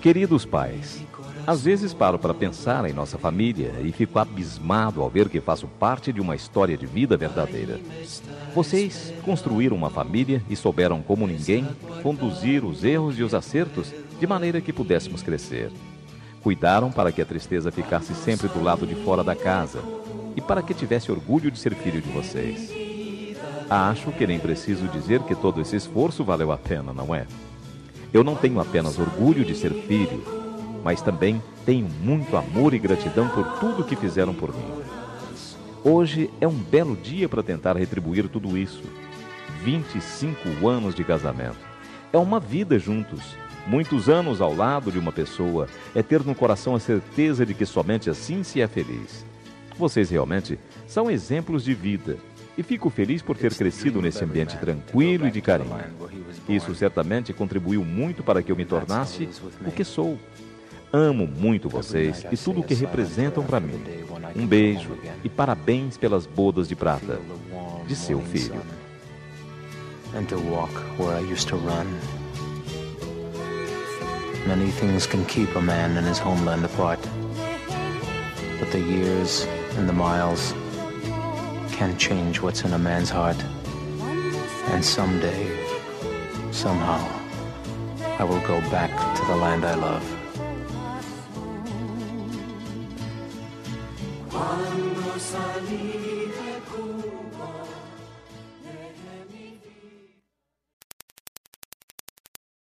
Queridos pais, às vezes paro para pensar em nossa família e fico abismado ao ver que faço parte de uma história de vida verdadeira. Vocês construíram uma família e souberam como ninguém conduzir os erros e os acertos de maneira que pudéssemos crescer. Cuidaram para que a tristeza ficasse sempre do lado de fora da casa e para que tivesse orgulho de ser filho de vocês. Acho que nem preciso dizer que todo esse esforço valeu a pena, não é? Eu não tenho apenas orgulho de ser filho, mas também tenho muito amor e gratidão por tudo que fizeram por mim. Hoje é um belo dia para tentar retribuir tudo isso. 25 anos de casamento. É uma vida juntos. Muitos anos ao lado de uma pessoa é ter no coração a certeza de que somente assim se é feliz. Vocês realmente são exemplos de vida e fico feliz por ter crescido nesse ambiente tranquilo e de carinho. Isso certamente contribuiu muito para que eu me tornasse o que sou. Amo muito vocês e tudo o que representam para mim. Um beijo e parabéns pelas bodas de prata de seu filho. Many things can keep a man and his homeland apart, but the years and the miles can change what's in a man's heart. And someday, somehow, I will go back to the land I love. Cuando salí de Cuba